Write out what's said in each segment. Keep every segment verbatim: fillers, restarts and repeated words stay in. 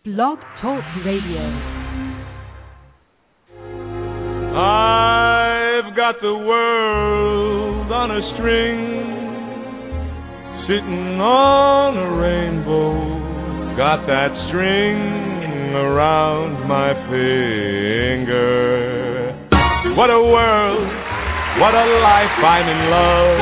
Blog Talk Radio. I've got the world on a string, sitting on a rainbow, got that string around my finger. What a world, what a life, I'm in love.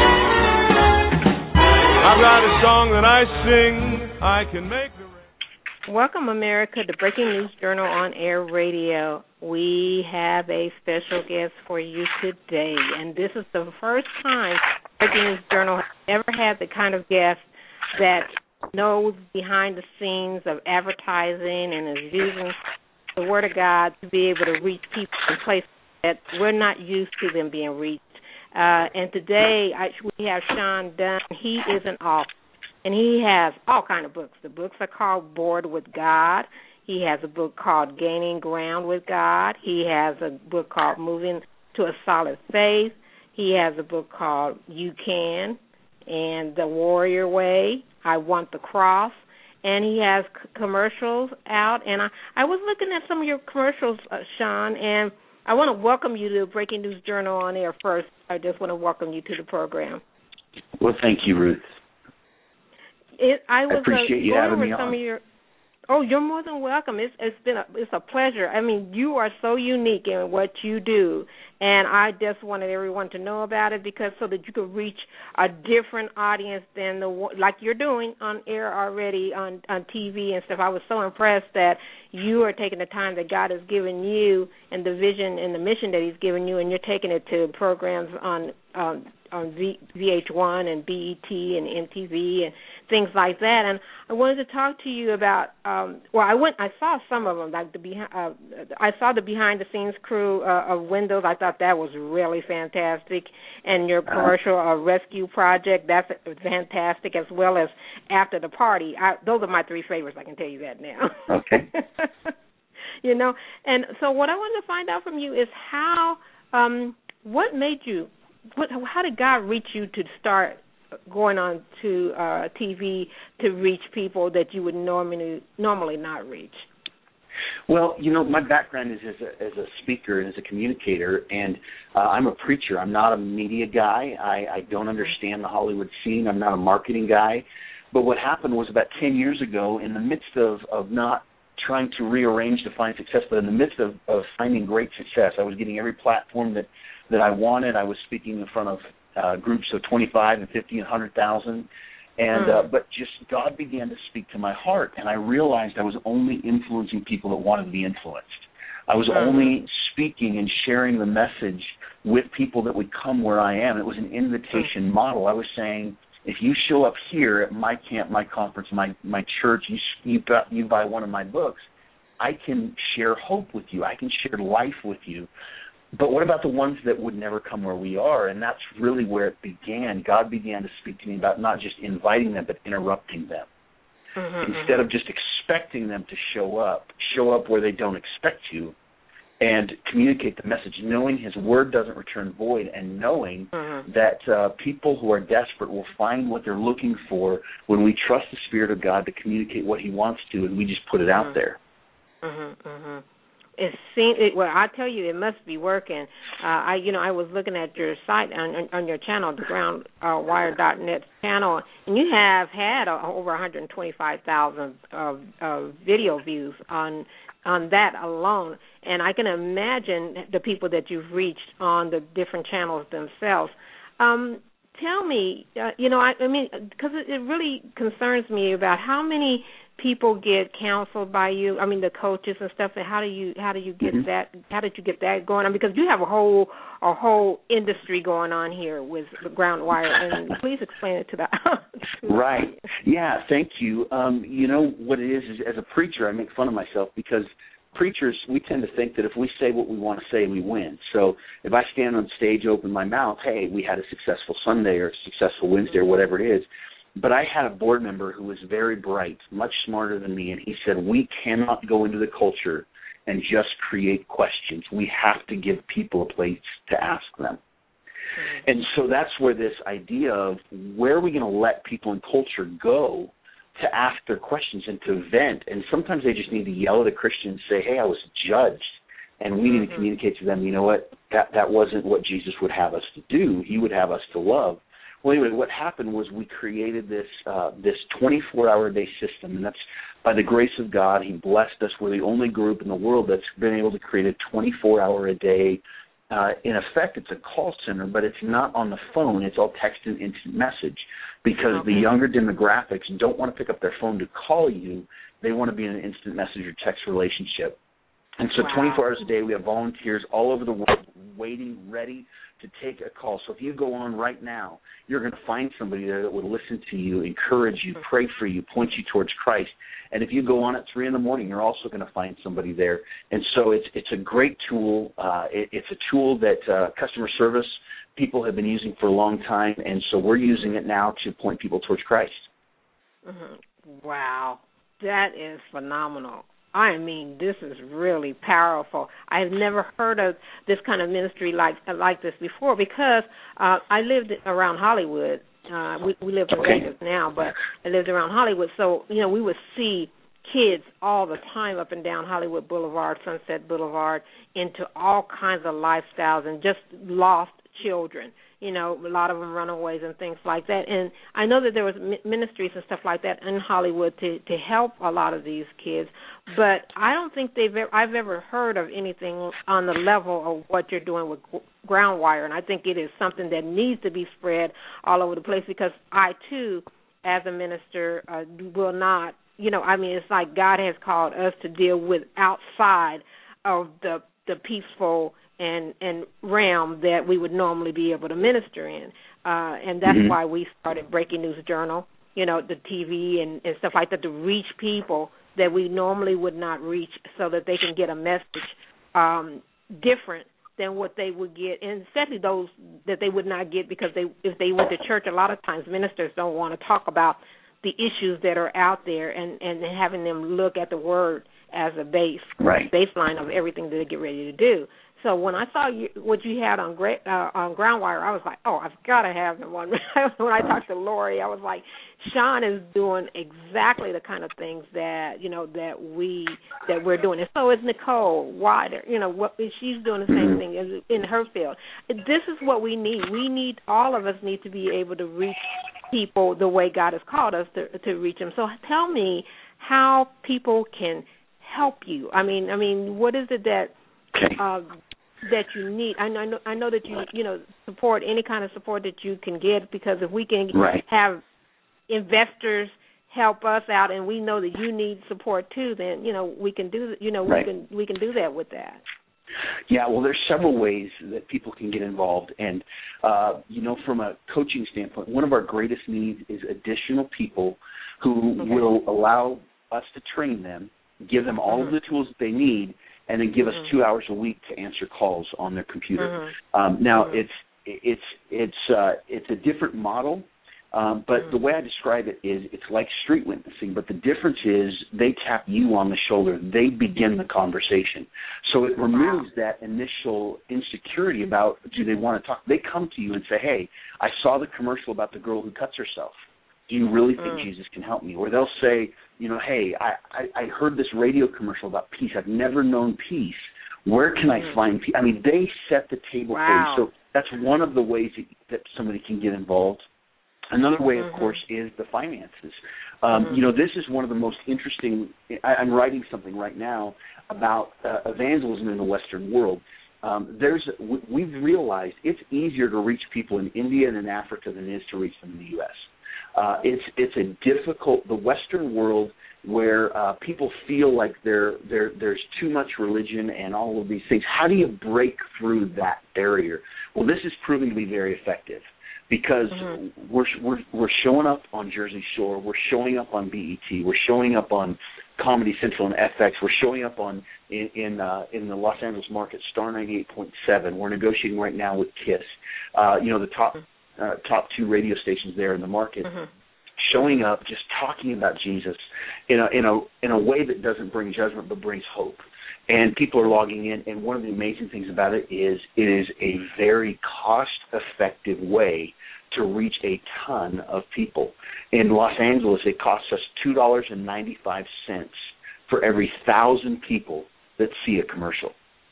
I've got a song that I sing, I can make the rain. Welcome, America, to Breaking News Journal on Air Radio. We have a special guest for you today, and this is the first time Breaking News Journal has ever had the kind of guest that knows behind the scenes of advertising and is using the Word of God to be able to reach people in places that we're not used to them being reached. Uh, and today I, we have Sean Dunn. He is an author, and he has all kinds of books. The books are called Bored with God. He has a book called Gaining Ground with God. He has a book called Moving to a Solid Faith. He has a book called You Can and The Warrior Way, I Want the Cross. And he has c- commercials out. And I, I was looking at some of your commercials, uh, Sean, and I want to welcome you to Breaking News Journal on Air first. I just want to welcome you to the program. Well, thank you, Ruth. It, I, was, I appreciate uh, you having me some on. Of your, oh, you're more than welcome. It's, it's been a, it's a pleasure. I mean, you are so unique in what you do, and I just wanted everyone to know about it because so that you could reach a different audience than the like you're doing on air already on on T V and stuff. I was so impressed that you are taking the time that God has given you and the vision and the mission that He's given you, and you're taking it to programs on um, on v, VH1 and B E T and M T V and things like that. And I wanted to talk to you about. Um, well, I went. I saw some of them. Like the behind. Uh, I saw the behind the scenes crew uh, of Windows. I thought that was really fantastic. And your commercial uh, rescue project. That's fantastic, as well as After the Party. I, those are my three favorites. I can tell you that now. Okay. You know. And so what I wanted to find out from you is how. Um, what made you? What, how did God reach you to start going on to uh, T V to reach people that you would normally normally not reach? Well, you know, my background is as a, as a speaker and as a communicator, and uh, I'm a preacher. I'm not a media guy. I, I don't understand the Hollywood scene. I'm not a marketing guy. But what happened was about ten years ago, in the midst of, of not trying to rearrange to find success, but in the midst of, of finding great success, I was getting every platform that, that I wanted. I was speaking in front of uh, groups of twenty-five and fifty and one hundred thousand. And uh, but just God began to speak to my heart, and I realized I was only influencing people that wanted to be influenced. I was only speaking and sharing the message with people that would come where I am. It was an invitation model. I was saying, if you show up here at my camp, my conference, my my church, you you, got, you buy one of my books, I can share hope with you. I can share life with you. But what about the ones that would never come where we are? And that's really where it began. God began to speak to me about not just inviting them, but interrupting them. Mm-hmm, Instead mm-hmm. of just expecting them to show up, show up where they don't expect you and communicate the message, knowing His word doesn't return void, and knowing mm-hmm. that uh, people who are desperate will find what they're looking for when we trust the Spirit of God to communicate what He wants to, and we just put it mm-hmm. out there. Mm-hmm, mm-hmm. It seems it, well. I tell you, it must be working. Uh, I, you know, I was looking at your site on, on your channel, the ground wire dot net channel, and you have had uh, over one hundred twenty-five thousand uh, uh, video views on on that alone. And I can imagine the people that you've reached on the different channels themselves. Um, tell me, uh, you know, I, I mean, because it, it really concerns me about how many people get counseled by you. I mean, the coaches and stuff. And how do you how do you get mm-hmm. that? How did you get that going on? Because you have a whole a whole industry going on here with the ground wire. And please explain it to the right. Yeah. Thank you. Um, you know what it is is as a preacher, I make fun of myself because preachers, we tend to think that if we say what we want to say, we win. So if I stand on stage, open my mouth, hey, we had a successful Sunday or a successful Wednesday or whatever it is. But I had a board member who was very bright, much smarter than me, and he said, we cannot go into the culture and just create questions. We have to give people a place to ask them. Mm-hmm. And so that's where this idea of where are we going to let people in culture go to ask their questions and to vent. And sometimes they just need to yell at a Christian and say, hey, I was judged. And we need to communicate to them, you know what, that, that wasn't what Jesus would have us to do. He would have us to love. Well, anyway, what happened was we created this uh, this twenty-four hour a day system, and that's by the grace of God. He blessed us. We're the only group in the world that's been able to create a twenty-four hour a day. Uh, in effect, it's a call center, but it's not on the phone. It's all text and instant message because okay. the younger demographics don't want to pick up their phone to call you. They want to be in an instant message or text relationship. And so wow. twenty-four hours a day, we have volunteers all over the world waiting, ready to take a call. So if you go on right now, you're going to find somebody there that would listen to you, encourage you, pray for you, point you towards Christ. And if you go on at three in the morning, you're also going to find somebody there. And so it's it's a great tool. Uh, it, it's a tool that uh, customer service people have been using for a long time, and so we're using it now to point people towards Christ. Mm-hmm. Wow, that is phenomenal. I mean, this is really powerful. I've never heard of this kind of ministry like like this before because uh, I lived around Hollywood. Uh, we, we live in okay. Vegas now, but I lived around Hollywood. So, you know, we would see kids all the time up and down Hollywood Boulevard, Sunset Boulevard, into all kinds of lifestyles and just lost children. You know, a lot of them runaways and things like that. And I know that there was ministries and stuff like that in Hollywood to, to help a lot of these kids, but I don't think they've ever, I've ever heard of anything on the level of what you're doing with Groundwire, and I think it is something that needs to be spread all over the place because I, too, as a minister, uh, will not, you know, I mean, it's like God has called us to deal with outside of the the peaceful and, and realm that we would normally be able to minister in. Uh, and that's mm-hmm. why we started Breaking News Journal, you know, the T V and, and stuff like that to reach people that we normally would not reach so that they can get a message um, different than what they would get, and especially those that they would not get because they if they went to church, a lot of times ministers don't want to talk about the issues that are out there and, and having them look at the Word as a base, right. baseline of everything that they get ready to do. So when I saw you, what you had on uh, on Groundwire, I was like, oh, I've got to have them on. When I talked to Lori, I was like, Sean is doing exactly the kind of things that you know that we that we're doing, and so is Nicole Wider. You know, what she's doing the same thing in, in her field. This is what we need. We need all of us need to be able to reach people the way God has called us to to reach them. So tell me how people can help you. I mean, I mean, what is it that uh, that you need? I know, I know that you, you know, support any kind of support that you can get because if we can right. have investors help us out, and we know that you need support too, then you know we can do, you know, right. we can we can do that with that. Yeah, well, there's several ways that people can get involved, and uh, you know, from a coaching standpoint, one of our greatest needs is additional people who okay. will allow us to train them, give them all mm-hmm. of the tools that they need, and then give us mm-hmm. two hours a week to answer calls on their computer. Mm-hmm. Um, now, mm-hmm. it's it's it's uh, it's a different model, um, but mm-hmm. the way I describe it is it's like street witnessing, but the difference is they tap you on the shoulder. They begin the conversation. So it removes wow. that initial insecurity about do they want to talk. They come to you and say, hey, I saw the commercial about the girl who cuts herself. Do you really think mm. Jesus can help me? Or they'll say, you know, hey, I, I, I heard this radio commercial about peace. I've never known peace. Where can mm. I find peace? I mean, they set the table wow. for you. So that's one of the ways that, that somebody can get involved. Another way, mm-hmm. of course, is the finances. Um, mm-hmm. You know, this is one of the most interesting. I, I'm writing something right now about uh, evangelism in the Western world. Um, there's we've realized it's easier to reach people in India and in Africa than it is to reach them in the U S Uh, it's it's a difficult the Western world where uh, people feel like there there there's too much religion and all of these things. How do you break through that barrier? Well, this is proving to be very effective because mm-hmm. we're we're we're showing up on Jersey Shore, we're showing up on B E T, we're showing up on Comedy Central and F X, we're showing up on in in, uh, in the Los Angeles market, Star ninety-eight point seven. We're negotiating right now with KISS. Uh, you know the top. Uh, top two radio stations there in the market, mm-hmm. showing up, just talking about Jesus in a in a in a way that doesn't bring judgment but brings hope. And people are logging in. And one of the amazing things about it is it is a very cost-effective way to reach a ton of people. In Los Angeles, it costs us two dollars and ninety-five cents for every thousand people that see a commercial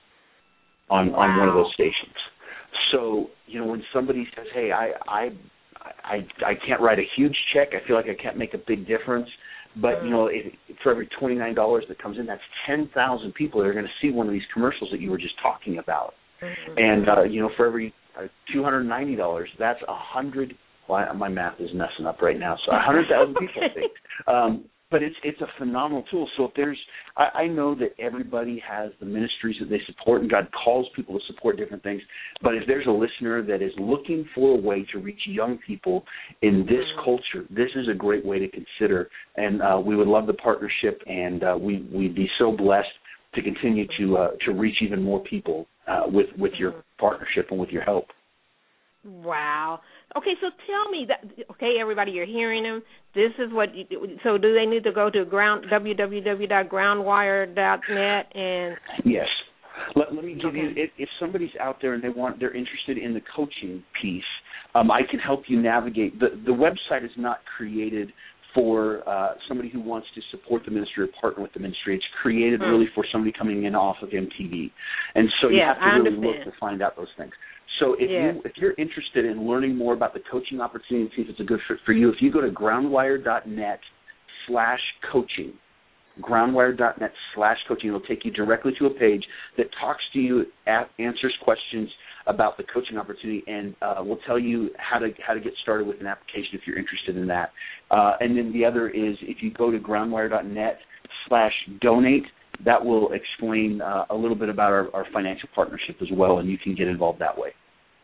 on, wow. on one of those stations. So, you know, when somebody says, hey, I, I I I can't write a huge check, I feel like I can't make a big difference, but, mm-hmm. you know, it, for every twenty-nine dollars that comes in, that's ten thousand people that are going to see one of these commercials that you were just talking about. Mm-hmm. And, uh, you know, for every uh, two hundred ninety dollars, that's one hundred, well, I, my math is messing up right now, so one hundred thousand people, I think. Um, But it's it's a phenomenal tool. So if there's, I, I know that everybody has the ministries that they support, and God calls people to support different things. But if there's a listener that is looking for a way to reach young people in this culture, this is a great way to consider. And uh, we would love the partnership, and uh, we we'd be so blessed to continue to uh, to reach even more people uh, with with your partnership and with your help. Wow. Okay, so tell me that. Okay, everybody, you're hearing them. This is what. You, so, do they need to go to ground w w w dot groundwire dot net and? Yes. Let, let me give okay. you. If, if somebody's out there and they want, they're interested in the coaching piece, um, I can help you navigate. the The website is not created for uh, somebody who wants to support the ministry or partner with the ministry. It's created mm. really for somebody coming in off of M T V, and so you yeah, have to I really understand. look to find out those things. So if yeah. you if you're interested in learning more about the coaching opportunity and see if it's a good fit for you, if you go to groundwire dot net slash coaching, groundwire dot net slash coaching, it'll take you directly to a page that talks to you, answers questions about the coaching opportunity, and uh, will tell you how to how to get started with an application if you're interested in that. Uh, and then the other is if you go to groundwire dot net slash donate, that will explain uh, a little bit about our, our financial partnership as well, and you can get involved that way.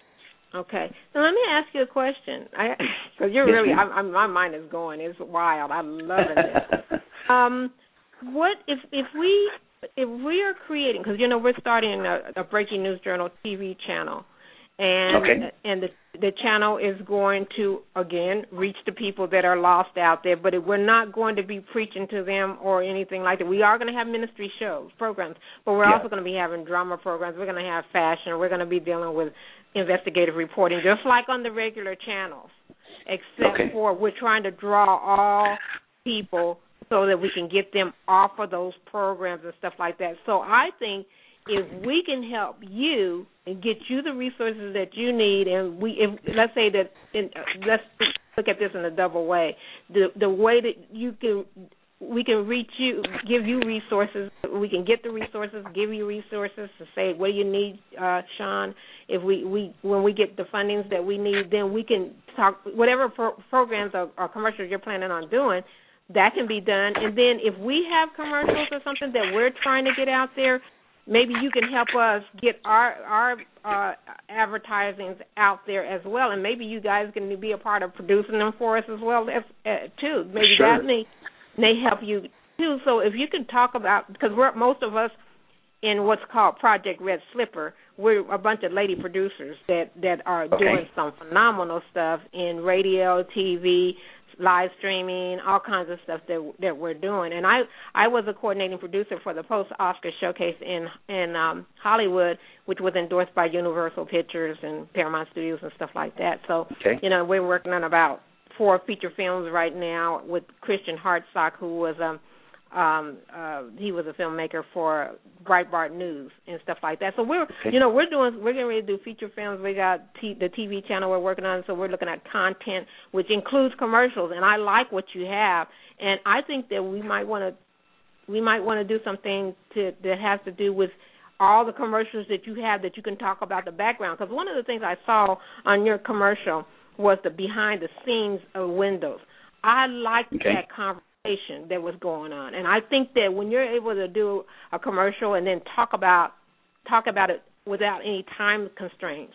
Okay. Now let me ask you a question, because you're yes, really, I'm, I'm, my mind is going. It's wild. I'm loving this. um, what if if we if we are creating? Because you know we're starting a, a Breaking News Journal T V channel, and okay. and the the channel is going to again reach the people that are lost out there. But it, we're not going to be preaching to them or anything like that. We are going to have ministry shows, programs, but we're yeah. also going to be having drama programs. We're going to have fashion. We're going to be dealing with investigative reporting, just like on the regular channels, except okay. for we're trying to draw all people so that we can get them off of those programs and stuff like that. So I think if we can help you and get you the resources that you need, and we, if, let's say that, in, uh, let's look at this in a double way, the the way that you can, we can reach you, give you resources, we can get the resources, give you resources to say, what do you need, uh, Sean? If we, we, when we get the fundings that we need, then we can talk, whatever pro- programs or, or commercials you're planning on doing, that can be done. And then if we have commercials or something that we're trying to get out there, maybe you can help us get our our uh, advertisings out there as well, and maybe you guys can be a part of producing them for us as well as, uh, too. Maybe sure. that may may help you too. So if you can talk about, because we're most of us in what's called Project Red Slipper, we're a bunch of lady producers that that are okay. doing some phenomenal stuff in radio, T V, live streaming, all kinds of stuff that that we're doing. And I, I was a coordinating producer for the post-Oscar showcase in in um, Hollywood, which was endorsed by Universal Pictures and Paramount Studios and stuff like that. So, okay. you know, we're working on about four feature films right now with Christian Hartsock, who was um, um, uh, he was a filmmaker for Breitbart News and stuff like that. So we're, okay. you know, we're doing, we're getting ready to do feature films. We got t- the T V channel we're working on, so we're looking at content which includes commercials. And I like what you have, and I think that we might want to, we might want to do something to, that has to do with all the commercials that you have that you can talk about the background. Because one of the things I saw on your commercial was the behind the scenes of Windows. I liked okay. that conversation that was going on, and I think that when you're able to do a commercial and then talk about talk about it without any time constraints,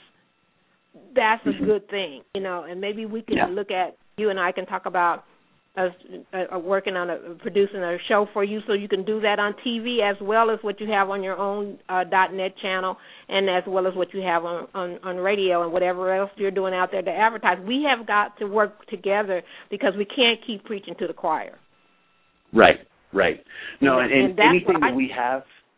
that's a mm-hmm. good thing, you know. And maybe we can yeah. look at, you and I can talk about us uh, working on a producing a show for you, so you can do that on T V as well as what you have on your own uh, .net channel, and as well as what you have on, on, on radio and whatever else you're doing out there to advertise. We have got to work together because we can't keep preaching to the choir. Right, right. No, and, and, and and anything I, that we have,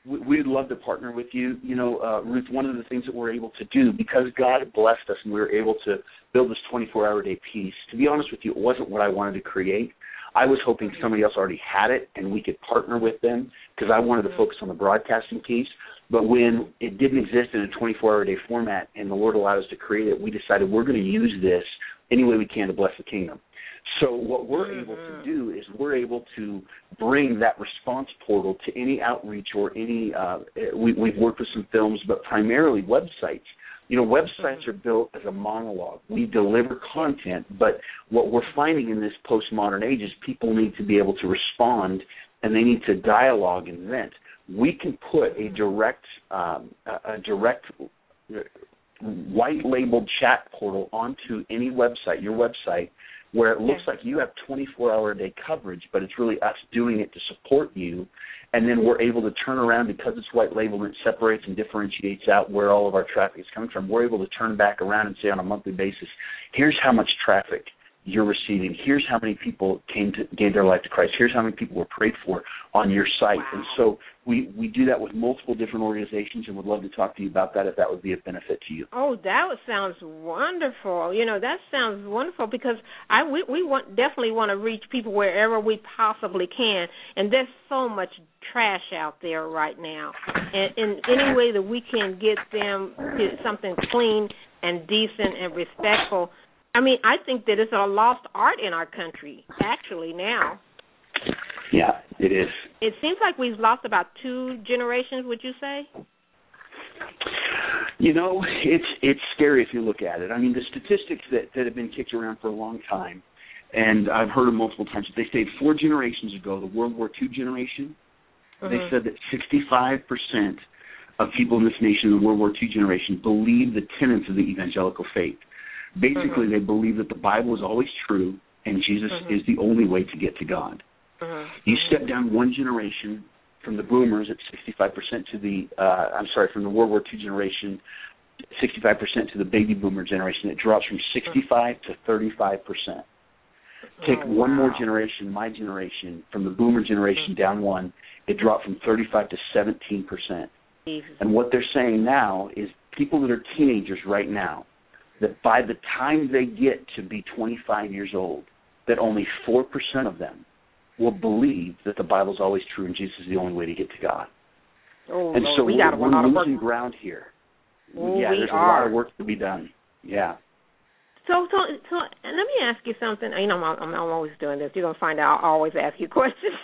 we, we'd love to partner with you. You know, uh, Ruth, one of the things that we're able to do, because God blessed us and we were able to build this twenty-four hour day piece, to be honest with you, it wasn't what I wanted to create. I was hoping somebody else already had it and we could partner with them because I wanted to focus on the broadcasting piece. But when it didn't exist in a twenty-four hour day format and the Lord allowed us to create it, we decided we're going to use this any way we can to bless the kingdom. So what we're mm-hmm. able to do is we're able to bring that response portal to any outreach or any uh, – we, we've worked with some films, but primarily websites. You know, websites mm-hmm. are built as a monologue. We deliver content, but what we're finding in this postmodern age is people need to be able to respond and they need to dialogue and vent. We can put a direct, um, a, a direct white-labeled chat portal onto any website, your website, where it looks like you have twenty-four hour a day coverage, but it's really us doing it to support you. And then we're able to turn around because it's white labeled and it separates and differentiates out where all of our traffic is coming from. We're able to turn back around and say on a monthly basis, here's how much traffic you're receiving. Here's how many people came to gave their life to Christ. Here's how many people were prayed for on your site. Wow. And so we, we do that with multiple different organizations and would love to talk to you about that if that would be of benefit to you. Oh, that sounds wonderful. You know, that sounds wonderful because I we, we want definitely want to reach people wherever we possibly can. And there's so much trash out there right now. And in any way that we can get them to something clean and decent and respectful, I mean, I think that it's a lost art in our country, actually, now. Yeah, it is. It seems like we've lost about two generations, would you say? You know, it's it's scary if you look at it. I mean, the statistics that, that have been kicked around for a long time, and I've heard them multiple times, they say four generations ago, the World War Two generation, mm-hmm. they said that sixty-five percent of people in this nation, the World War Two generation, believe the tenets of the evangelical faith. Basically, mm-hmm. they believe that the Bible is always true and Jesus mm-hmm. is the only way to get to God. Mm-hmm. You step down one generation from the boomers at sixty-five percent to the, uh, I'm sorry, from the World War Two generation, sixty-five percent to the baby boomer generation. It drops from sixty-five to thirty-five percent. Take oh, one wow. more generation, my generation, from the boomer generation mm-hmm. down one, it dropped from thirty-five to seventeen percent. Mm-hmm. And what they're saying now is people that are teenagers right now, that by the time they get to be twenty-five years old, that only four percent of them will believe that the Bible's always true and Jesus is the only way to get to God. Oh, and Lord, so we we're, got we're a losing work. ground here. Oh, yeah, we there's are. a lot of work to be done. Yeah. So, so, so, let me ask you something. You know, I'm, I'm always doing this. You're going to find out I always ask you questions.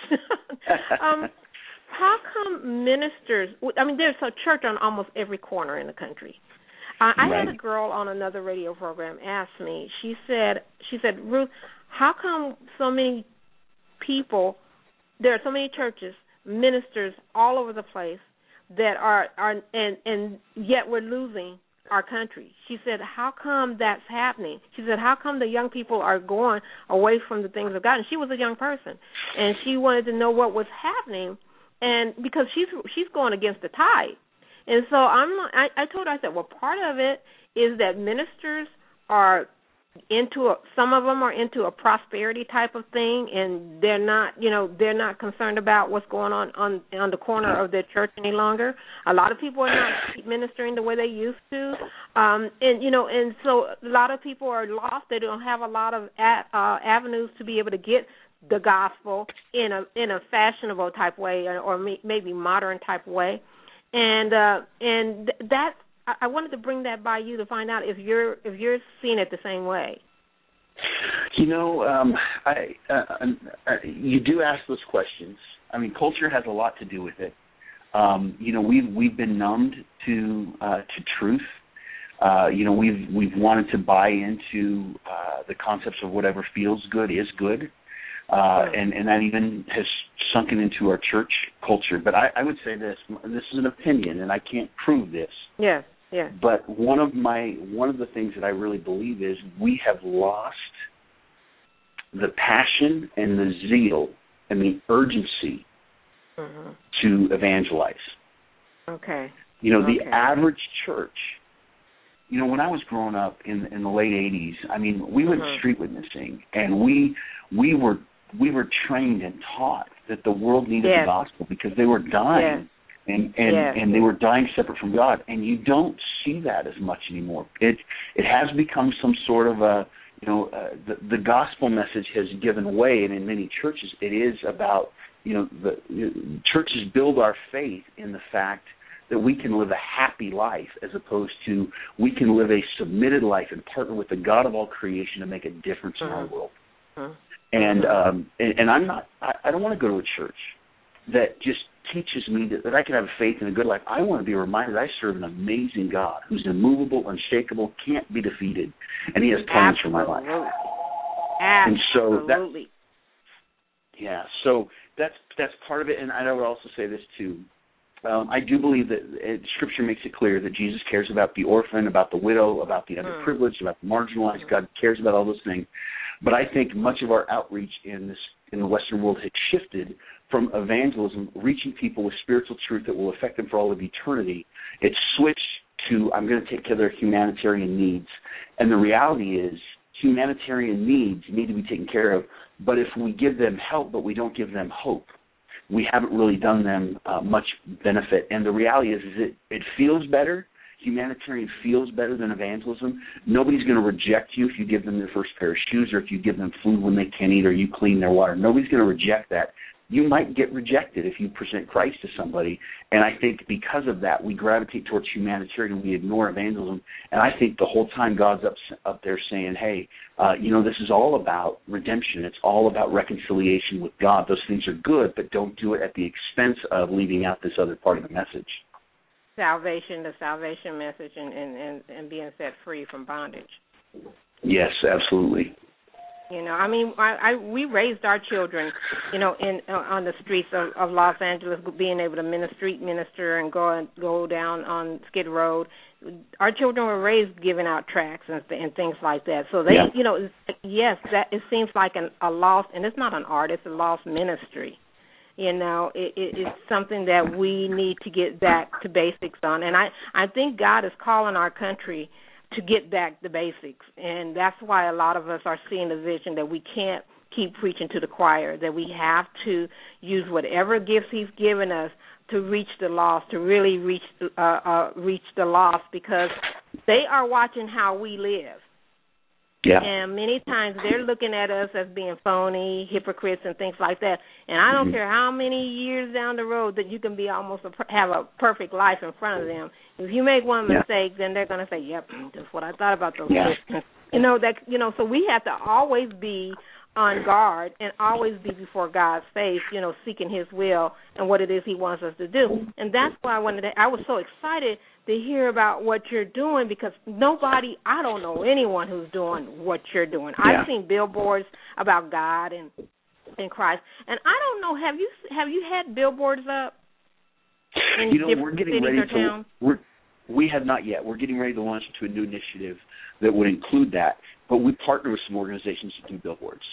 um, how come ministers, I mean, there's a church on almost every corner in the country. Uh, I right. had a girl on another radio program ask me, she said, she said, Ruth, how come so many people, there are so many churches, ministers all over the place that are, are and, and yet we're losing our country? She said, how come that's happening? She said, how come the young people are going away from the things of God? And she was a young person, and she wanted to know what was happening, and because she's she's going against the tide. And so I'm. I, I told her, I said, well, part of it is that ministers are into a, some of them are into a prosperity type of thing, and they're not, you know, they're not concerned about what's going on on, on the corner of their church any longer. A lot of people are not ministering the way they used to, um, and you know, and so a lot of people are lost. They don't have a lot of a, uh, avenues to be able to get the gospel in a in a fashionable type way, or, or maybe modern type way. And uh, and that I wanted to bring that by you to find out if you're if you're seeing it the same way. You know, um, I, uh, uh, you do ask those questions. I mean, culture has a lot to do with it. Um, you know, we've we've been numbed to uh, to truth. Uh, you know, we've we've wanted to buy into uh, the concepts of whatever feels good is good. Uh, and, and that even has sunken into our church culture. But I, I would say this, this is an opinion, and I can't prove this. Yeah, yeah. But one of my one of the things that I really believe is we have lost the passion and the zeal and the urgency mm-hmm. to evangelize. Okay. You know, okay. the average church, you know, when I was growing up in, in the late eighties, I mean, we went mm-hmm. street witnessing, and we we were we were trained and taught that the world needed yes. the gospel because they were dying. Yes. And and, yes. and they were dying separate from God. And you don't see that as much anymore. It it has become some sort of a, you know, uh, the, the gospel message has given way, and in many churches it is about, you know, the you know, churches build our faith in the fact that we can live a happy life as opposed to we can live a submitted life and partner with the God of all creation to make a difference mm-hmm. in our world. Mm-hmm. And, um, and and I'm not, I, I don't want to go to a church that just teaches me that, that I can have faith in a good life. I want to be reminded I serve an amazing God who's immovable, unshakable, can't be defeated, and he has plans Absolutely. for my life. Absolutely. And so that, yeah, so that's that's part of it. And I would also say this too. Um, I do believe that it, Scripture makes it clear that Jesus cares about the orphan, about the widow, about the underprivileged, mm. about the marginalized. God cares about all those things. But I think much of our outreach in this in the Western world has shifted from evangelism, reaching people with spiritual truth that will affect them for all of eternity. It's switched to, I'm going to take care of their humanitarian needs. And the reality is, humanitarian needs need to be taken care of, but if we give them help but we don't give them hope, we haven't really done them uh, much benefit. And the reality is, is it, it feels better. Humanitarian feels better than evangelism. Nobody's going to reject you if you give them their first pair of shoes or if you give them food when they can't eat or you clean their water. Nobody's going to reject that. You might get rejected if you present Christ to somebody. And I think because of that, we gravitate towards humanitarian and we ignore evangelism. And I think the whole time God's up, up there saying, hey, uh, you know, this is all about redemption. It's all about reconciliation with God. Those things are good, but don't do it at the expense of leaving out this other part of the message. Salvation, the salvation message, and, and, and, and being set free from bondage. Yes, absolutely. You know, I mean, I, I we raised our children, you know, in uh, on the streets of, of Los Angeles, being able to minister, street minister and go and go down on Skid Road. Our children were raised giving out tracts and, and things like that. So they, yeah. you know, yes, that it seems like an, a lost, and it's not an art, it's a lost ministry. You know, it, it, it's something that we need to get back to basics on. And I, I think God is calling our country to get back the basics. And that's why a lot of us are seeing the vision that we can't keep preaching to the choir, that we have to use whatever gifts he's given us to reach the lost, to really reach, uh, uh, reach the lost, because they are watching how we live. Yeah. And many times they're looking at us as being phony, hypocrites, and things like that. And I don't mm-hmm. care how many years down the road that you can be almost a, have a perfect life in front of them. If you make one yeah. mistake, then they're going to say, "Yep, that's what I thought about those yeah. Christians." You know that. You know, so we have to always be on guard and always be before God's face, you know, seeking His will and what it is He wants us to do. And that's why I wanted to, I was so excited to hear about what you're doing, because nobody, I don't know anyone who's doing what you're doing. Yeah. I've seen billboards about God and and Christ, and I don't know, have you have you had billboards up in you know, different we're getting cities ready or to, towns? We're, we have not yet. We're getting ready to launch into a new initiative that would include that, but we partner with some organizations to do billboards.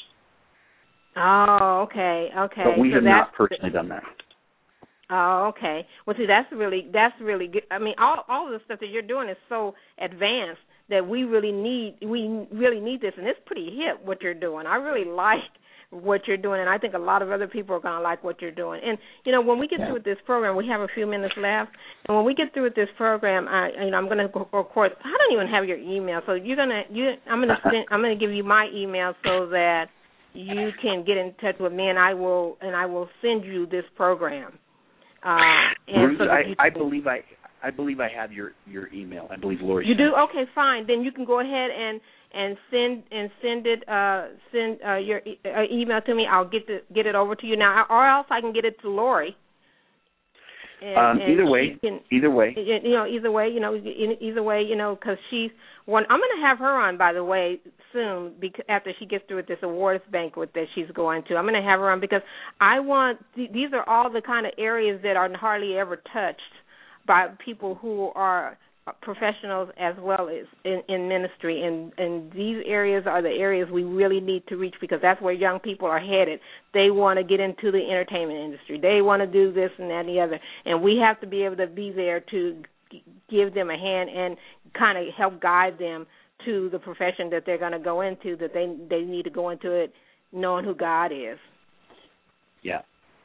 Oh, okay, okay. But we so have not personally done that. Oh, okay. Well, see, that's really that's really good. I mean, all all of the stuff that you're doing is so advanced that we really need we really need this, and it's pretty hip what you're doing. I really like what you're doing, and I think a lot of other people are going to like what you're doing. And you know, when we get yeah. through with this program, we have a few minutes left, and when we get through with this program, I you know I'm going to go, of course, I don't even have your email, so you're gonna you I'm going to I'm going to give you my email so that you can get in touch with me, and I will and I will send you this program. Uh, and Ruth, so I, you, I believe I, I believe I have your, your email. I believe Lori. You do? Okay, fine. Then you can go ahead and, and send and send it uh, send uh, your e- uh, email to me. I'll get the, get it over to you now, or else I can get it to Lori. And, um, and either way, can, either way, you know, either way, you know, either way, you know, because she's one. I'm going to have her on, by the way, soon, because after she gets through with this awards banquet that she's going to. I'm going to have her on because I want. These are all the kind of areas that are hardly ever touched by people who are professionals as well as in, in ministry, and, and these areas are the areas we really need to reach, because that's where young people are headed. They want to get into the entertainment industry. They want to do this and that and the other, and we have to be able to be there to give them a hand and kind of help guide them to the profession that they're going to go into, that they they need to go into it knowing who God is. Yeah.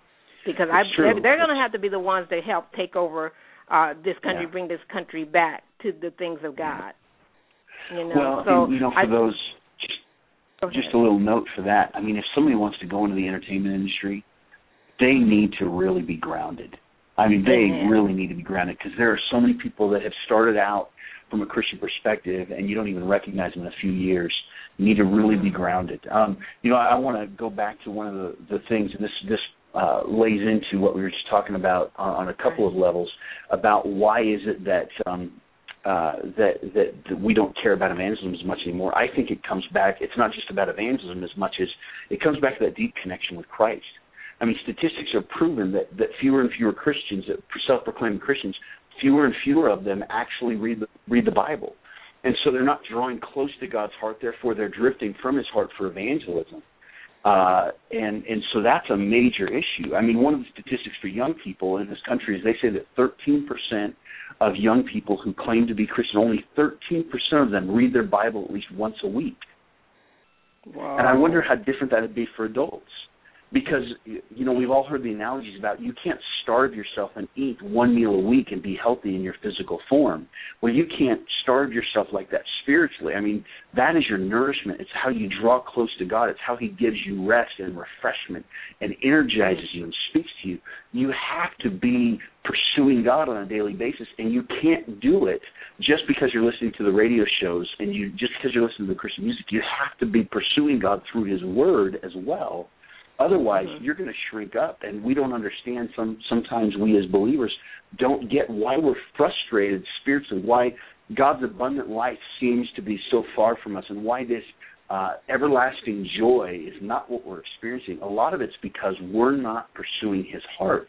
because I, true. they're, they're going to have to be the ones that help take over uh, this country, yeah. bring this country back to the things of God. You know, well, so and, you know, for I, those, just, just a little note for that. I mean, if somebody wants to go into the entertainment industry, they need to really be grounded. I mean, they yeah. really need to be grounded, because there are so many people that have started out from a Christian perspective, and you don't even recognize them in a few years. You need to really be grounded. Um, you know, I, I want to go back to one of the, the things, and this this uh, lays into what we were just talking about on, on a couple of levels, about why is it that um, uh, that, that that we don't care about evangelism as much anymore. I think it comes back, it's not just about evangelism as much as it comes back to that deep connection with Christ. I mean, statistics have proven that, that fewer and fewer Christians, that self-proclaimed Christians, fewer and fewer of them actually read the, read the Bible. And so they're not drawing close to God's heart, therefore they're drifting from his heart for evangelism. Uh, and, and so that's a major issue. I mean, one of the statistics for young people in this country is they say that thirteen percent of young people who claim to be Christian, only thirteen percent of them read their Bible at least once a week. Wow. And I wonder how different that would be for adults. Because, you know, we've all heard the analogies about you can't starve yourself and eat one meal a week and be healthy in your physical form. Well, you can't starve yourself like that spiritually. I mean, that is your nourishment. It's how you draw close to God. It's how he gives you rest and refreshment and energizes you and speaks to you. You have to be pursuing God on a daily basis, and you can't do it just because you're listening to the radio shows and you just because you're listening to the Christian music. You have to be pursuing God through his word as well. Otherwise, mm-hmm. you're going to shrink up, and we don't understand. Some sometimes we as believers don't get why we're frustrated spiritually, why God's abundant life seems to be so far from us, and why this uh, everlasting joy is not what we're experiencing. A lot of it's because we're not pursuing his heart,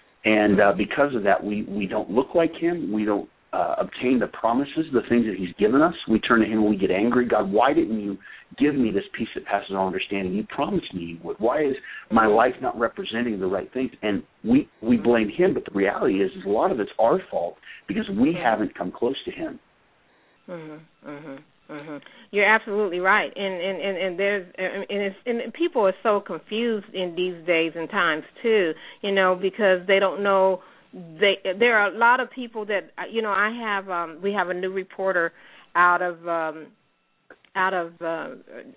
and uh, because of that, we, we don't look like him. We don't uh, obtain the promises, the things that he's given us. We turn to him and we get angry. God, why didn't you give me this peace that passes all understanding? You promised me you would. Why is my life not representing the right things? And we, we blame him, but the reality is, is a lot of it's our fault because we haven't come close to him. Mm-hmm, mm-hmm, mm-hmm. You're absolutely right, and and, and, and there's and it's and people are so confused in these days and times too, you know, because they don't know. They there are a lot of people that you know. I have um, we have a new reporter out of. Um, out of uh,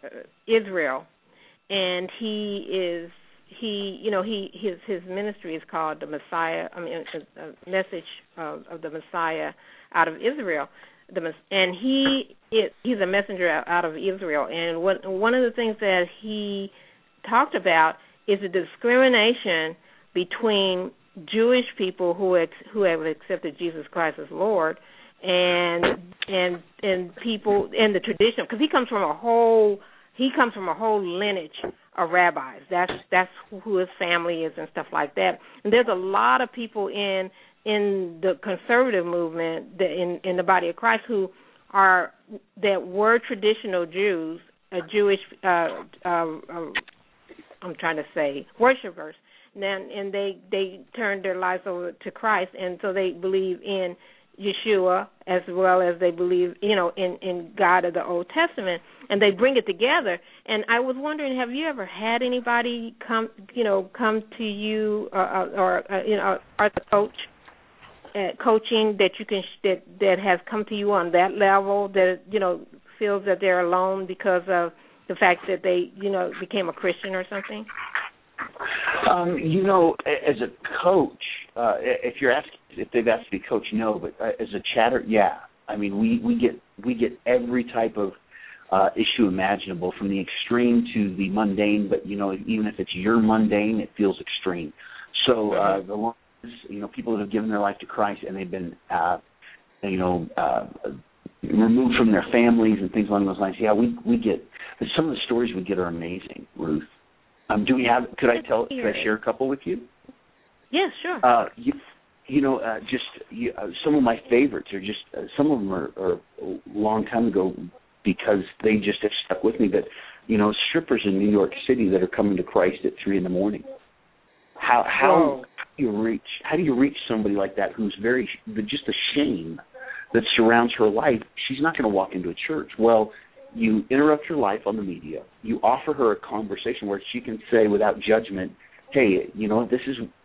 Israel, and he is he you know he his his ministry is called the Messiah. I mean, a message of, of the Messiah out of Israel. The and he it, he's a messenger out of Israel. And what, one of the things that he talked about is the discrimination between Jewish people who ex, who have accepted Jesus Christ as Lord. And and and people in the tradition, because he comes from a whole he comes from a whole lineage of rabbis. That's that's who his family is and stuff like that. And there's a lot of people in in the conservative movement, that in in the body of Christ, who are that were traditional Jews, a Jewish uh, uh, uh, I'm trying to say worshipers. And then and they they turned their lives over to Christ, and so they believe in Yeshua, as well as they believe, you know, in, in God of the Old Testament, and they bring it together. And I was wondering, have you ever had anybody come, you know, come to you, uh, or uh, you know, as a coach, uh, coaching that you can that that has come to you on that level, that you know feels that they're alone because of the fact that they, you know, became a Christian or something? Um, you know, as a coach, uh, if you're asking if they've asked to be coach, no, but as a chatter, yeah. I mean, we, we get we get every type of uh, issue imaginable, from the extreme to the mundane. But you know, even if it's your mundane, it feels extreme. So uh, the ones, you know, people that have given their life to Christ and they've been, uh, you know, uh, removed from their families and things along those lines. Yeah, we we get some of the stories we get are amazing, Ruth. Um, do we have? Could I tell? Could I share a couple with you? Yes, sure. Uh, you, you know, uh, just you, uh, some of my favorites are just uh, some of them are, are a long time ago because they just have stuck with me. But you know, strippers in New York City that are coming to Christ at three in the morning. How how do you reach? How do you reach somebody like that who's very just a shame that surrounds her life? She's not going to walk into a church. Well, you interrupt her life on the media. You offer her a conversation where she can say without judgment, hey, you know, this is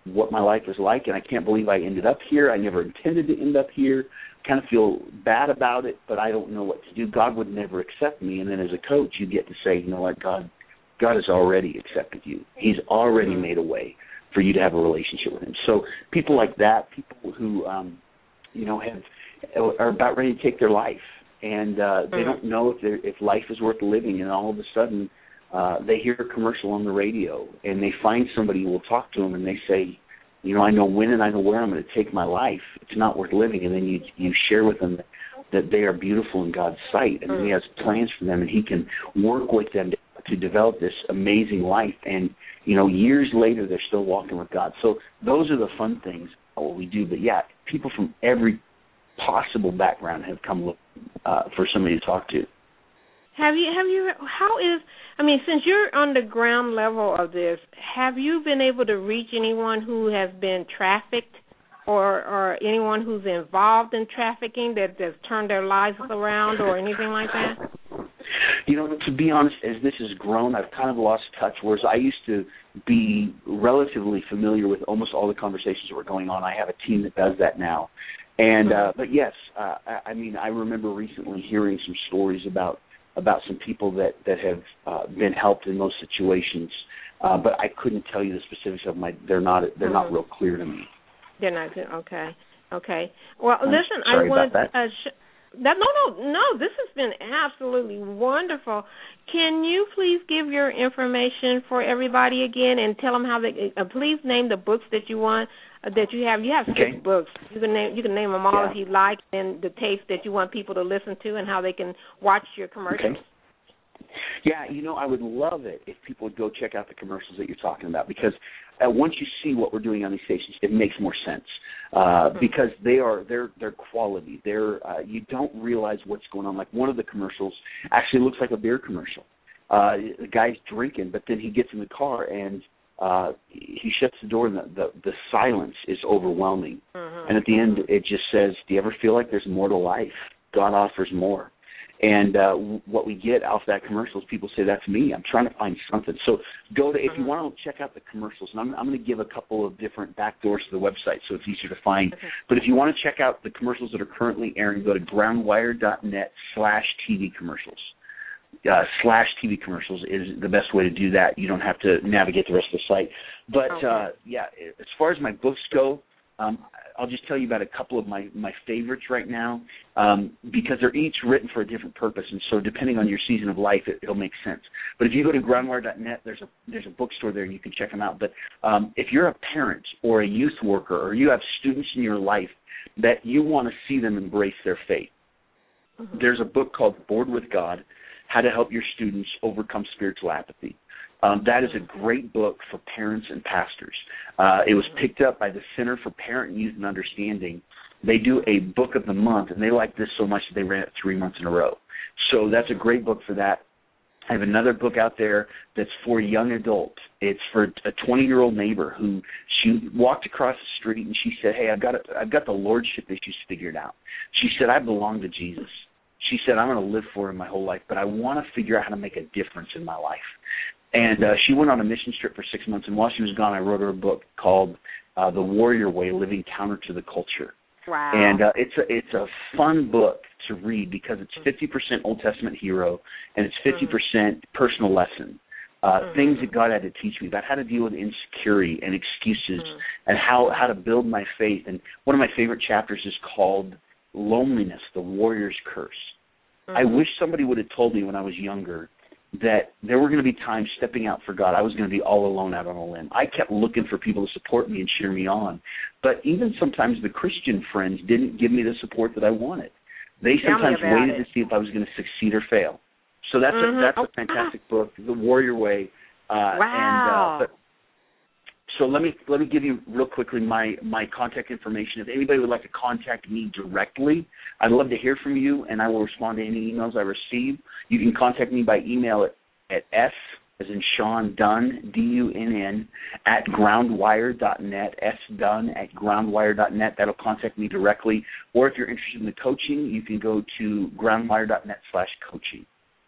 what my life was like, and I can't believe I ended up here. I never intended to end up here. Kind of feel bad about it, but I don't know what to do. God would never accept me. And then as a coach, you get to say, you know what, God, God has already accepted you. He's already made a way for you to have a relationship with him. So people like that, people who, um, you know, have are about ready to take their life, and uh, they don't know if they're, if life is worth living, and all of a sudden uh, they hear a commercial on the radio, and they find somebody who will talk to them, and they say, you know, I know when and I know where I'm going to take my life. It's not worth living. And then you you share with them that, that they are beautiful in God's sight, and he has plans for them, and he can work with them to, to develop this amazing life. And, you know, years later, they're still walking with God. So those are the fun things of what we do. But, yeah, people from every possible background have come look uh, for somebody to talk to. Have you, have you, how is, I mean, since you're on the ground level of this, have you been able to reach anyone who has been trafficked or, or anyone who's involved in trafficking that has turned their lives around or anything like that? You know, to be honest, as this has grown, I've kind of lost touch, whereas I used to be relatively familiar with almost all the conversations that were going on. I have a team that does that now. And, uh, but yes, uh, I, I mean, I remember recently hearing some stories about about some people that, that have uh, been helped in those situations, uh, but I couldn't tell you the specifics of my. They're not. They're mm-hmm. not real clear to me. They're not. Okay. Okay. Well, I'm listen. Sorry I want about that. Uh, sh- that. No, no, no. This has been absolutely wonderful. Can you please give your information for everybody again and tell them how they? Uh, please name the books that you want. Uh, that you have, you have six okay. books. You can name, you can name them all yeah. if you like, and the tapes that you want people to listen to, and how they can watch your commercials. Okay. Yeah, you know, I would love it if people would go check out the commercials that you're talking about, because uh, once you see what we're doing on these stations, it makes more sense uh, mm-hmm. because they are they're they're quality. They're uh, you don't realize what's going on. Like one of the commercials actually looks like a beer commercial. Uh, the guy's drinking, but then he gets in the car and Uh, he shuts the door, and the, the, the silence is overwhelming. Mm-hmm. And at the end, it just says, do you ever feel like there's more to life? God offers more. And uh, what we get off that commercial is people say, that's me. I'm trying to find something. So go to, if you want to check out the commercials, and I'm, I'm going to give a couple of different back doors to the website so it's easier to find. Okay. But if you want to check out the commercials that are currently airing, go to groundwire.net slash TV commercials. Uh, slash T V commercials is the best way to do that. You don't have to navigate the rest of the site. But, okay. uh, yeah, as far as my books go, um, I'll just tell you about a couple of my, my favorites right now um, because they're each written for a different purpose, and so depending on your season of life, it, it'll make sense. But if you go to groundwire dot net, there's a there's a bookstore there, and you can check them out. But um, if you're a parent or a youth worker or you have students in your life that you want to see them embrace their faith, mm-hmm. there's a book called Bored with God, How to Help Your Students Overcome Spiritual Apathy. Um, that is a great book for parents and pastors. Uh, it was picked up by the Center for Parent, Youth, and Understanding. They do a book of the month, and they like this so much that they ran it three months in a row. So that's a great book for that. I have another book out there that's for young adults. It's for a twenty-year-old neighbor who she walked across the street, and she said, hey, I've got a, I've got the lordship issues figured out. She said, I belong to Jesus. She said, I'm going to live for him my whole life, but I want to figure out how to make a difference in my life. And uh, she went on a mission trip for six months, and while she was gone, I wrote her a book called uh, The Warrior Way, Living Counter to the Culture. Wow. And uh, it's, a, it's a fun book to read because it's fifty percent Old Testament hero, and it's fifty percent personal lesson. Uh, mm-hmm. Things that God had to teach me about how to deal with insecurity and excuses mm-hmm. and how, how to build my faith. And one of my favorite chapters is called Loneliness, the Warrior's Curse. Mm-hmm. I wish somebody would have told me when I was younger that there were going to be times stepping out for God, I was going to be all alone out on a limb. I kept looking for people to support me and cheer me on. But even sometimes the Christian friends didn't give me the support that I wanted. They sometimes waited it. to see if I was going to succeed or fail. So that's mm-hmm. a, that's a fantastic oh. book, The Warrior Way. Uh, wow. And, uh, but, So let me let me give you real quickly my, my contact information. If anybody would like to contact me directly, I'd love to hear from you, and I will respond to any emails I receive. You can contact me by email at, at S, as in Sean Dunn, D U N N, at groundwire dot net, S Dunn at groundwire dot net. That'll contact me directly. Or if you're interested in the coaching, you can go to groundwire dot net slash coaching.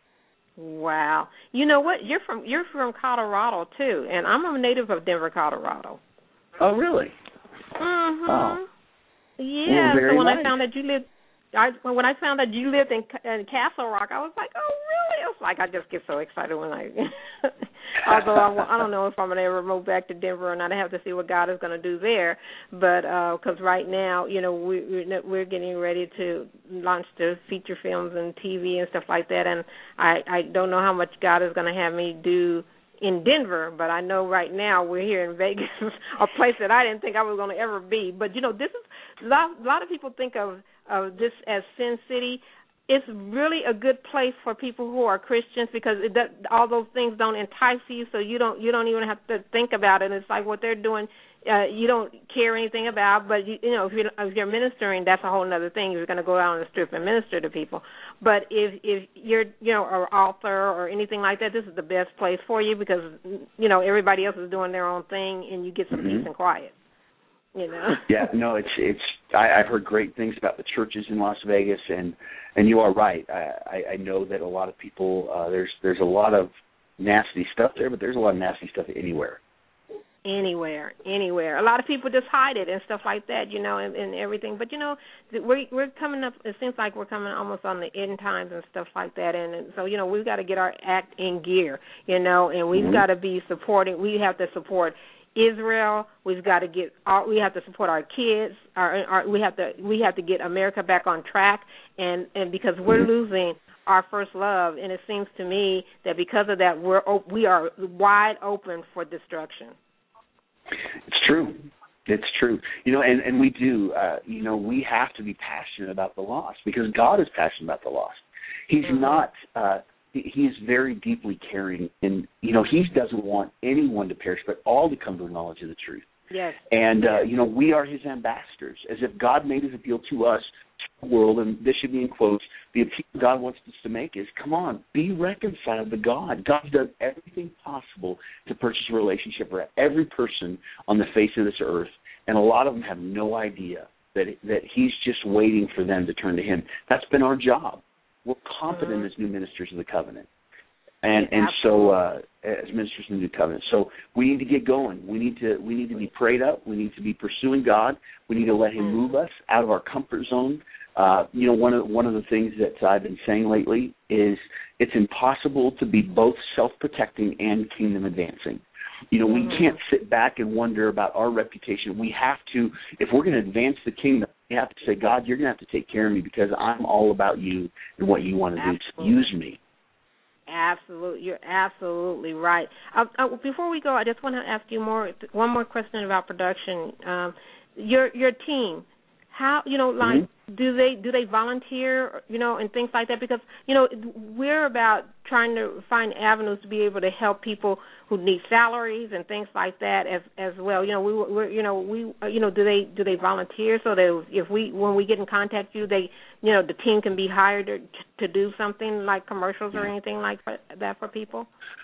Wow. You know what? You're from you're from Colorado too, and I'm a native of Denver, Colorado. Oh, really? Mhm. Oh. Yeah. Well, so when nice. I found that you lived, I when I found that you lived in, in Castle Rock, I was like, oh, really? I was like, I just get so excited when I. Although I, I don't know if I'm gonna ever move back to Denver or not. I have to see what God is going to do there. But because uh, right now, you know, we we're getting ready to launch the feature films and T V and stuff like that, and I I don't know how much God is going to have me do in Denver, but I know right now we're here in Vegas, a place that I didn't think I was going to ever be. But, you know, this is, a lot, a lot of people think of, of this as Sin City. It's really a good place for people who are Christians because it does, all those things don't entice you, so you don't you don't even have to think about it. It's like what they're doing, uh, you don't care anything about. But you, you know, if you're, if you're ministering, that's a whole other thing. You're going to go out on the strip and minister to people. But if if you're you know an author or anything like that, this is the best place for you because you know everybody else is doing their own thing, and you get some mm-hmm. peace and quiet. You know. Yeah, no, it's it's. I, I've heard great things about the churches in Las Vegas, and, and you are right. I, I know that a lot of people uh, there's there's a lot of nasty stuff there, but there's a lot of nasty stuff anywhere. Anywhere, anywhere. A lot of people just hide it and stuff like that, you know, and, and everything. But you know, we're we're coming up. It seems like we're coming almost on the end times and stuff like that. And, and so you know, we've got to get our act in gear, you know, and we've mm-hmm. got to be supporting. We have to support Israel. We've got to get. Our, we have to support our kids. Our, our we have to. We have to get America back on track. And and because we're losing our first love, and it seems to me that because of that, we're we are wide open for destruction. It's true. It's true. You know, and, and we do, uh, you know, we have to be passionate about the lost because God is passionate about the lost. He's mm-hmm. not, uh, he, he is very deeply caring, and, you know, he doesn't want anyone to perish, but all to come to a knowledge of the truth. Yes. And, uh, you know, we are his ambassadors, as if God made his appeal to us, to the world, and this should be in quotes, the appeal God wants us to make is, come on, be reconciled to God. God's done everything possible to purchase a relationship for every person on the face of this earth, and a lot of them have no idea that that he's just waiting for them to turn to him. That's been our job. We're competent mm-hmm. as new ministers of the covenant. And and so uh, as ministers in the new covenant, so we need to get going. We need to we need to be prayed up. We need to be pursuing God. We need to let Him move us out of our comfort zone. Uh, you know, one of one of the things that I've been saying lately is it's impossible to be both self-protecting and kingdom advancing. You know, we can't sit back and wonder about our reputation. We have to, if we're going to advance the kingdom, we have to say, God, you're going to have to take care of me because I'm all about you and what you want to do. So use me. Absolutely, you're absolutely right. Uh, uh, before we go, I just want to ask you more one more question about production. Um, your your team, how you know, like, mm-hmm. do they do they volunteer, you know, and things like that? Because you know, we're about trying to find avenues to be able to help people who need salaries and things like that as as well. You know, we we're, you know we you know do they do they volunteer so that if we when we get in contact with you, they you know the team can be hired to, to do something like commercials or anything like that for people?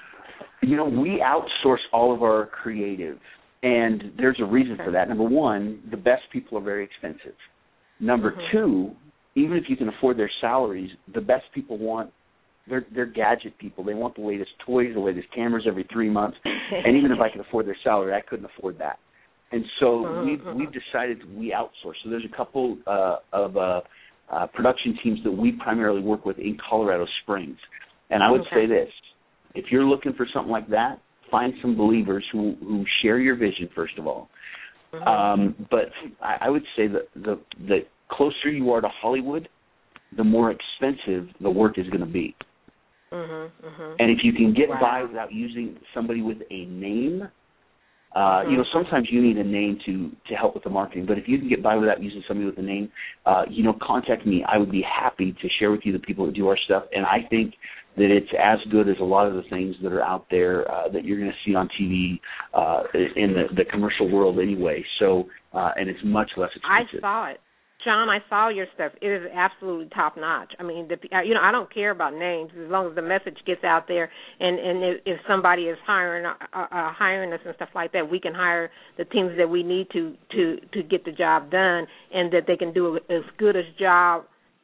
You know, we outsource all of our creative, and there's a reason for that. Number one, the best people are very expensive. Number mm-hmm. two, even if you can afford their salaries, the best people want they're they're gadget people. They want the latest toys, the latest cameras every three months. And even if I could afford their salary, I couldn't afford that. And so mm-hmm. we've we've decided we outsource. So there's a couple uh, of uh, uh, production teams that we primarily work with in Colorado Springs. And I would okay. say this: if you're looking for something like that, find some believers who, who share your vision, first of all. Mm-hmm. Um, but I, I would say that the the closer you are to Hollywood, the more expensive the work is going to be. Mm-hmm, mm-hmm. And if you can get wow. by without using somebody with a name, uh, mm-hmm. you know, sometimes you need a name to, to help with the marketing. But if you can get by without using somebody with a name, uh, you know, contact me. I would be happy to share with you the people that do our stuff. And I think that it's as good as a lot of the things that are out there uh, that you're going to see on T V uh, in the, the commercial world anyway. So, uh, and it's much less expensive. I saw it. John, I saw your stuff. It is absolutely top notch. I mean, the, you know, I don't care about names as long as the message gets out there. And and if, if somebody is hiring uh, uh, hiring us and stuff like that, we can hire the teams that we need to to to get the job done, and that they can do as good a job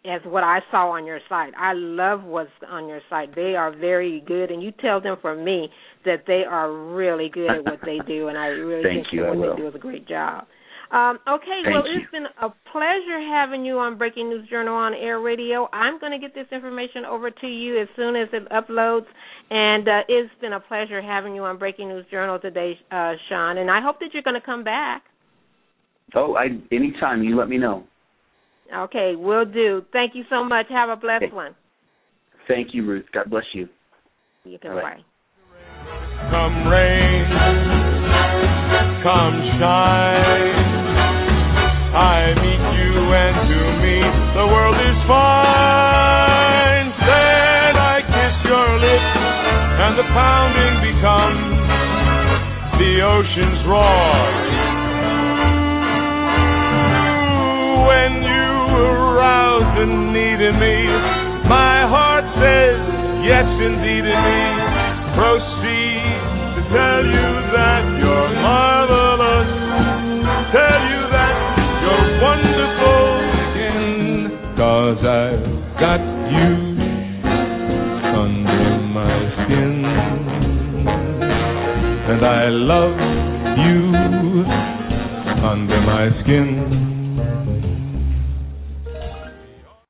as what I saw on your site. I love what's on your site. They are very good, and you tell them for me that they are really good at what they do, and I really Thank think you, that I what will. they do is a great job. Um, okay, Thank well, you. it's been a pleasure having you on Breaking News Journal on Air Radio. I'm going to get this information over to you as soon as it uploads, and uh, it's been a pleasure having you on Breaking News Journal today, uh, Sean, and I hope that you're going to come back. Oh, I anytime. You let me know. Okay, will do. Thank you so much. Have a blessed Okay. one. Thank you, Ruth. God bless you. You can Bye. bye. Come rain, come shine, I meet you and to me the world is fine. Said I kiss your lips and the pounding becomes the ocean's roar. When you arouse the need in me, my heart says yes indeed in me. Proceed to tell you that you're marvelous, tell you that you're wonderful again, 'cause I've got you under my skin, and I love you under my skin.